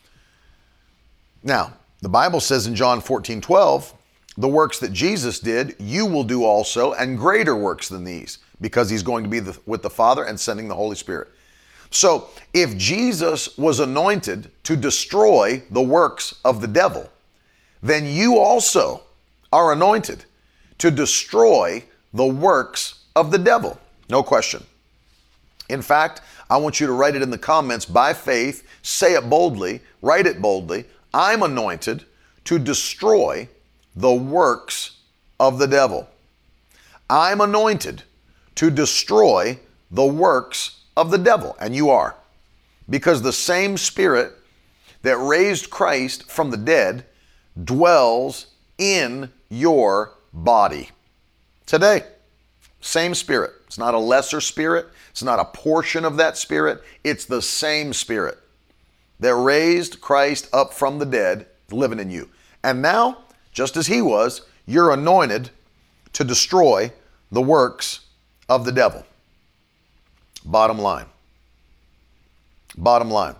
Now, the Bible says in John 14:12, the works that Jesus did, you will do also, and greater works than these, because he's going to be with the Father and sending the Holy Spirit. So if Jesus was anointed to destroy the works of the devil, then you also are anointed to destroy the works of the devil. No question. In fact, I want you to write it in the comments by faith, say it boldly, write it boldly. I'm anointed to destroy the works of the devil. I'm anointed to destroy the works of the devil. And you are. Because the same Spirit that raised Christ from the dead dwells in your body today. Same Spirit. It's not a lesser spirit. It's not a portion of that Spirit. It's the same Spirit that raised Christ up from the dead living in you. And now, just as he was, you're anointed to destroy the works of the devil. Bottom line. Bottom line.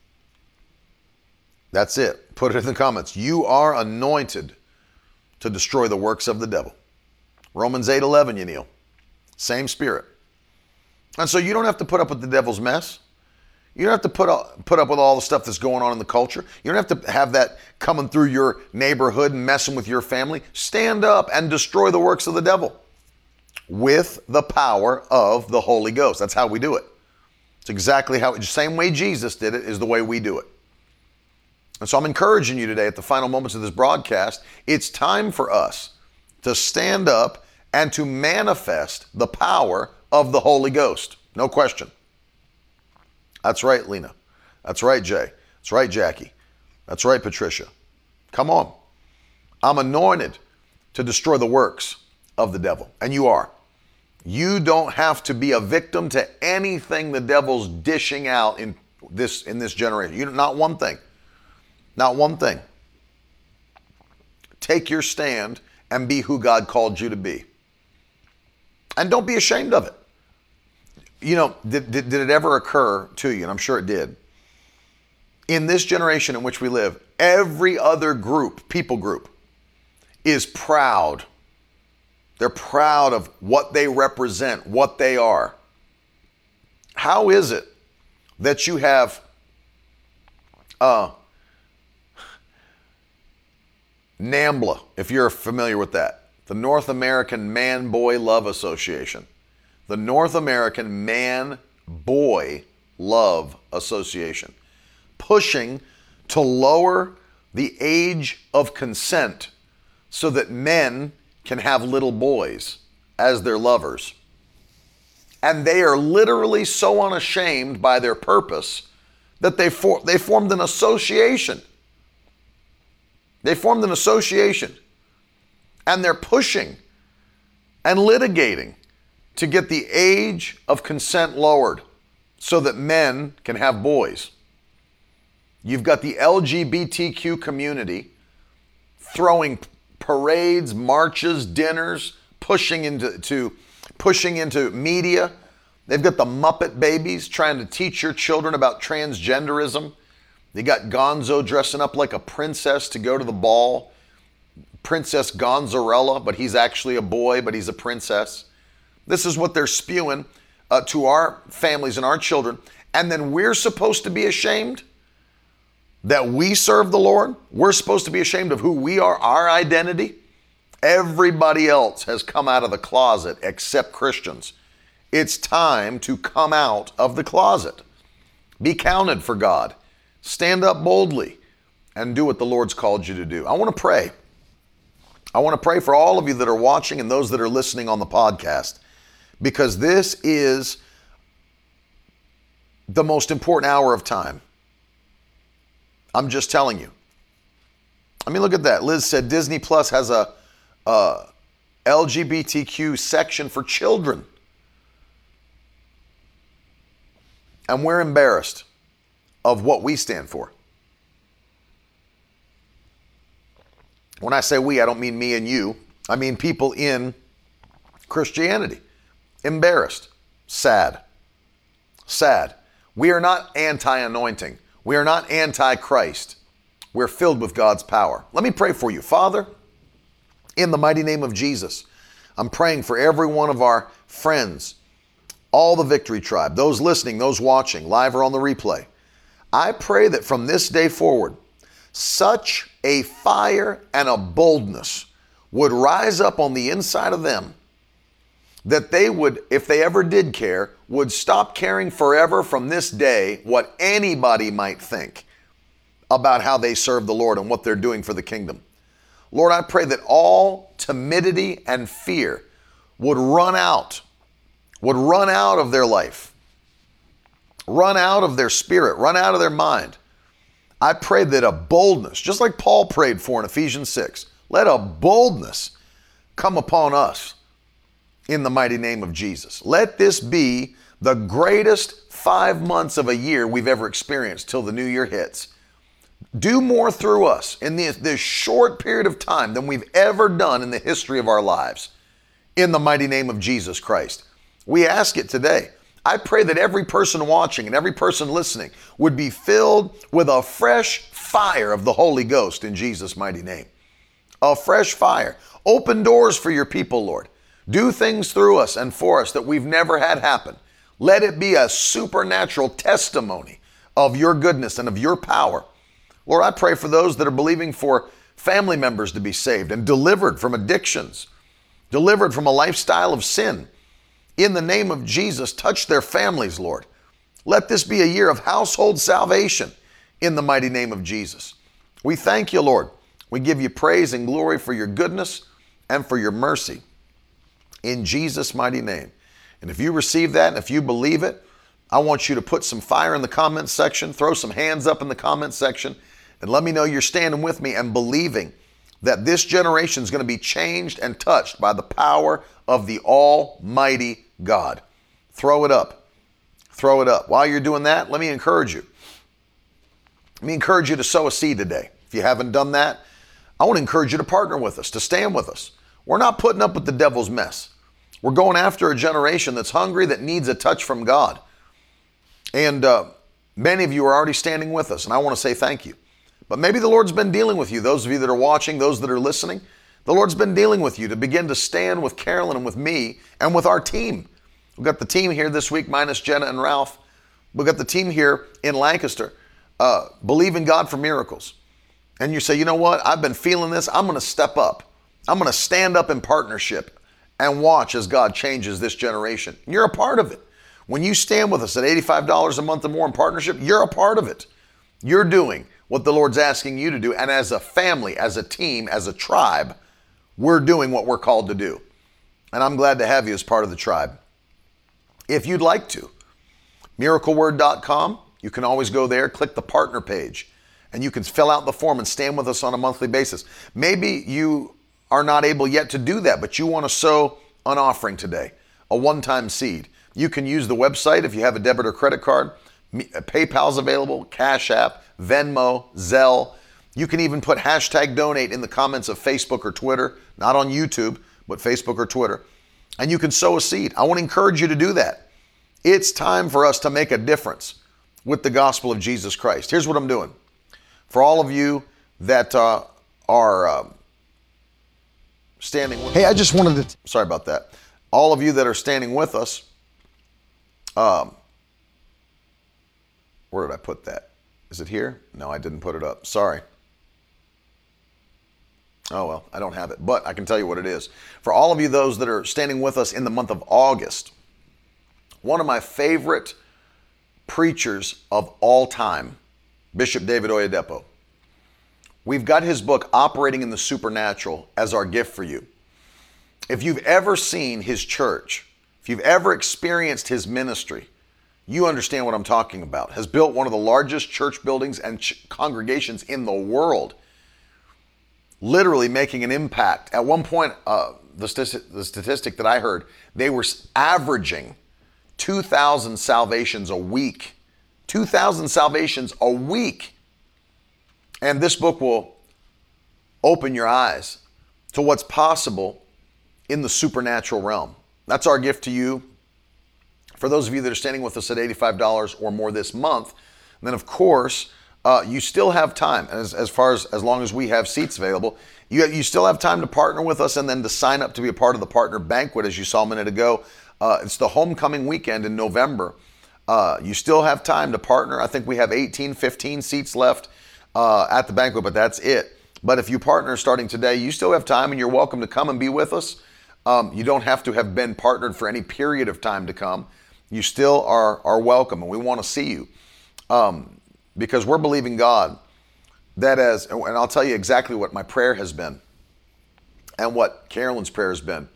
That's it. Put it in the comments. You are anointed to destroy the works of the devil. Romans 8:11, you kneel. Same Spirit. And so you don't have to put up with the devil's mess. You don't have to put up with all the stuff that's going on in the culture. You don't have to have that coming through your neighborhood and messing with your family. Stand up and destroy the works of the devil with the power of the Holy Ghost. That's how we do it. It's exactly how, the same way Jesus did it is the way we do it. And so I'm encouraging you today at the final moments of this broadcast, it's time for us to stand up and to manifest the power of the Holy Ghost. No question. That's right, Lena. That's right, Jay. That's right, Jackie. That's right, Patricia. Come on. I'm anointed to destroy the works of the devil. And you are. You don't have to be a victim to anything the devil's dishing out in this generation. Not one thing. Not one thing. Take your stand and be who God called you to be. And don't be ashamed of it. You know, did it ever occur to you, and I'm sure it did, in this generation in which we live, every other people group, is proud. They're proud of what they represent, what they are. How is it that you have NAMBLA, if you're familiar with that, the North American Man-Boy Love Association. The North American Man-Boy Love Association, pushing to lower the age of consent so that men can have little boys as their lovers. And they are literally so unashamed by their purpose that they formed an association. They formed an association, and they're pushing and litigating to get the age of consent lowered so that men can have boys. You've got the LGBTQ community throwing parades, marches, dinners, pushing into media. They've got the Muppet Babies trying to teach your children about transgenderism. They got Gonzo dressing up like a princess to go to the ball. Princess Gonzarella, but he's actually a boy, but he's a princess. This is what they're spewing to our families and our children. And then we're supposed to be ashamed that we serve the Lord. We're supposed to be ashamed of who we are, our identity. Everybody else has come out of the closet except Christians. It's time to come out of the closet. Be counted for God. Stand up boldly and do what the Lord's called you to do. I want to pray. I want to pray for all of you that are watching and those that are listening on the podcast, because this is the most important hour of time. I'm just telling you. I mean, look at that. Liz said Disney Plus has a LGBTQ section for children. And we're embarrassed of what we stand for. When I say we, I don't mean me and you. I mean people in Christianity. Embarrassed. Sad. Sad. We are not anti-anointing. We are not anti-Christ. We're filled with God's power. Let me pray for you. Father, in the mighty name of Jesus, I'm praying for every one of our friends, all the Victory Tribe, those listening, those watching, live or on the replay. I pray that from this day forward, such a fire and a boldness would rise up on the inside of them that they would, if they ever did care, would stop caring forever from this day what anybody might think about how they serve the Lord and what they're doing for the kingdom. Lord, I pray that all timidity and fear would run out of their life, run out of their spirit, run out of their mind. I pray that a boldness, just like Paul prayed for in Ephesians 6, let a boldness come upon us in the mighty name of Jesus. Let this be the greatest 5 months of a year we've ever experienced till the new year hits. Do more through us in this short period of time than we've ever done in the history of our lives. In the mighty name of Jesus Christ. We ask it today. I pray that every person watching and every person listening would be filled with a fresh fire of the Holy Ghost in Jesus' mighty name. A fresh fire. Open doors for your people, Lord. Do things through us and for us that we've never had happen. Let it be a supernatural testimony of your goodness and of your power. Lord, I pray for those that are believing for family members to be saved and delivered from addictions, delivered from a lifestyle of sin. In the name of Jesus, touch their families, Lord. Let this be a year of household salvation in the mighty name of Jesus. We thank you, Lord. We give you praise and glory for your goodness and for your mercy in Jesus' mighty name. And if you receive that and if you believe it, I want you to put some fire in the comments section, throw some hands up in the comments section, and let me know you're standing with me and believing that this generation is going to be changed and touched by the power of the Almighty God. Throw it up. Throw it up. While you're doing that, let me encourage you. Let me encourage you to sow a seed today. If you haven't done that, I want to encourage you to partner with us, to stand with us. We're not putting up with the devil's mess. We're going after a generation that's hungry, that needs a touch from God. And many of you are already standing with us, and I want to say thank you. But maybe the Lord's been dealing with you, those of you that are watching, those that are listening. The Lord's been dealing with you to begin to stand with Carolyn and with me and with our team. We've got the team here this week, minus Jenna and Ralph. We've got the team here in Lancaster, believing God for miracles. And you say, you know what? I've been feeling this. I'm going to step up. I'm going to stand up in partnership and watch as God changes this generation. You're a part of it. When you stand with us at $85 a month or more in partnership, you're a part of it. You're doing what the Lord's asking you to do. And as a family, as a team, as a tribe, we're doing what we're called to do. And I'm glad to have you as part of the tribe. If you'd like to, miracleword.com, you can always go there, click the partner page, and you can fill out the form and stand with us on a monthly basis. Maybe you are not able yet to do that, but you want to sow an offering today, a one-time seed. You can use the website if you have a debit or credit card. PayPal's available, Cash App, Venmo, Zelle. You can even put hashtag donate in the comments of Facebook or Twitter, not on YouTube, but Facebook or Twitter. And you can sow a seed. I want to encourage you to do that. It's time for us to make a difference with the gospel of Jesus Christ. Here's what I'm doing. For all of you that are standing with us. Hey, I just wanted to... Sorry about that. All of you that are standing with us, where did I put that? Is it here? No, I didn't put it up. Sorry. Oh, well, I don't have it, but I can tell you what it is. For all of you, those that are standing with us in the month of August, one of my favorite preachers of all time, Bishop David Oyedepo, we've got his book, Operating in the Supernatural, as our gift for you. If you've ever seen his church, if you've ever experienced his ministry, you understand what I'm talking about. Has built one of the largest church buildings and congregations in the world, literally making an impact. At one point, the statistic that I heard, they were averaging 2,000 salvations a week. 2,000 salvations a week. And this book will open your eyes to what's possible in the supernatural realm. That's our gift to you. For those of you that are standing with us at $85 or more this month, then of course, you still have time, as long as we have seats available, you still have time to partner with us and then to sign up to be a part of the partner banquet, as you saw a minute ago. It's the homecoming weekend in November. You still have time to partner. I think we have 15 seats left at the banquet, but that's it. But if you partner starting today, you still have time and you're welcome to come and be with us. You don't have to have been partnered for any period of time to come. You still are welcome, and we want to see you because we're believing God that and I'll tell you exactly what my prayer has been and what Carolyn's prayer has been,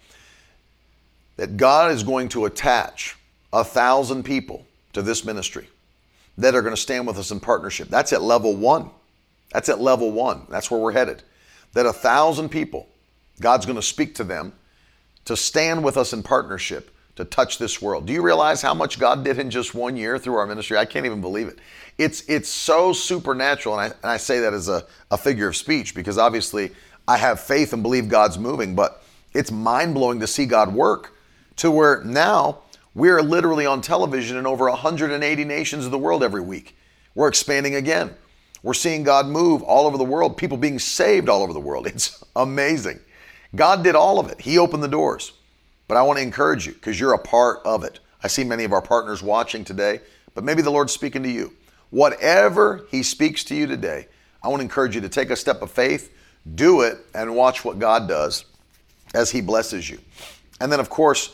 that God is going to attach 1,000 people to this ministry that are going to stand with us in partnership. That's at level 1. That's at level 1. That's where we're headed. That 1,000 people, God's going to speak to them to stand with us in partnership to touch this world. Do you realize how much God did in just 1 year through our ministry? I can't even believe it. It's so supernatural, and I say that as a figure of speech because obviously I have faith and believe God's moving, but it's mind-blowing to see God work to where now we're literally on television in over 180 nations of the world every week. We're expanding again. We're seeing God move all over the world, people being saved all over the world. It's amazing. God did all of it. He opened the doors. But I want to encourage you because you're a part of it. I see many of our partners watching today, but maybe the Lord's speaking to you. Whatever he speaks to you today, I want to encourage you to take a step of faith, do it, and watch what God does as he blesses you. And then, of course,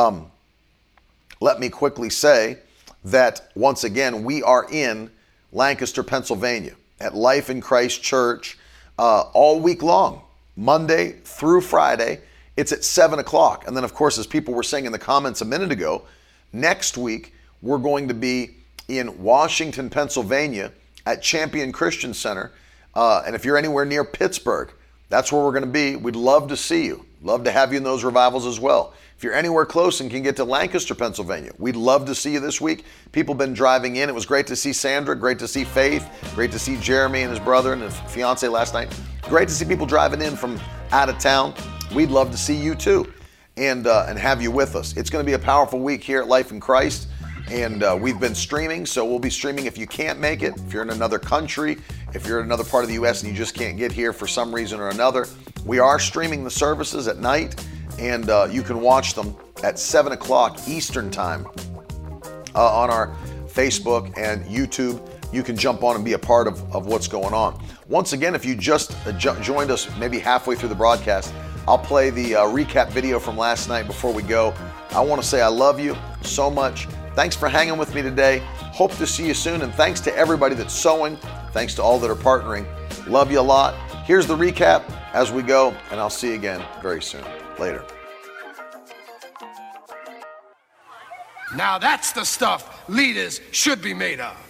let me quickly say that, once again, we are in Lancaster, Pennsylvania at Life in Christ Church all week long, Monday through Friday. It's at 7 o'clock. And then, of course, as people were saying in the comments a minute ago, next week we're going to be in Washington, Pennsylvania at Champion Christian Center. And if you're anywhere near Pittsburgh, that's where we're going to be. We'd love to see you. Love to have you in those revivals as well. If you're anywhere close and can get to Lancaster, Pennsylvania, we'd love to see you this week. People have been driving in. It was great to see Sandra, great to see Faith, great to see Jeremy and his brother and his fiance last night. Great to see people driving in from out of town. We'd love to see you too and have you with us. It's going to be a powerful week here at Life in Christ. And we've been streaming, so we'll be streaming if you can't make it. If you're in another country, if you're in another part of the U.S. and you just can't get here for some reason or another, we are streaming the services at night, and you can watch them at 7 o'clock Eastern Time on our Facebook and YouTube. You can jump on and be a part of what's going on. Once again, if you just joined us maybe halfway through the broadcast, I'll play the recap video from last night before we go. I want to say I love you so much. Thanks for hanging with me today. Hope to see you soon. And thanks to everybody that's sowing. Thanks to all that are partnering. Love you a lot. Here's the recap as we go, and I'll see you again very soon. Later. Now that's the stuff leaders should be made of.